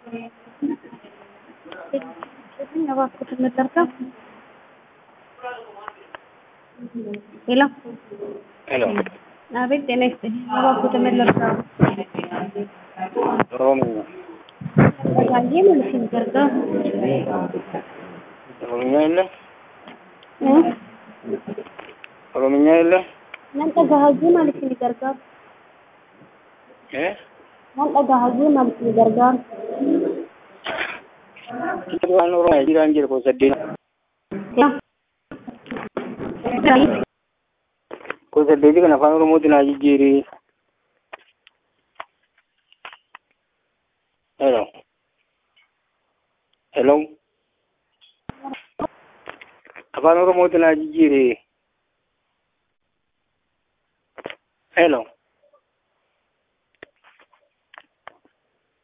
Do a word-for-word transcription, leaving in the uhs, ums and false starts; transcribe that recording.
Apa aku sebentar. Hello. Hello. Abid tenis. Apa aku sebentar. Oromiyaa. Lagi masih kerja. Oromiyaa illee. Hmm? Oromiyaa illee. Nanti gahaji masih kerja. Eh? Nanti gahaji masih kerja. Kita waan Oromiyaa jiraan jira ko saddeena. Ya. Ko saddeeti kan afaan Oromootiin haa jijjiiri. Hello. Hello. Afaan Oromootiin haa jijjiiri.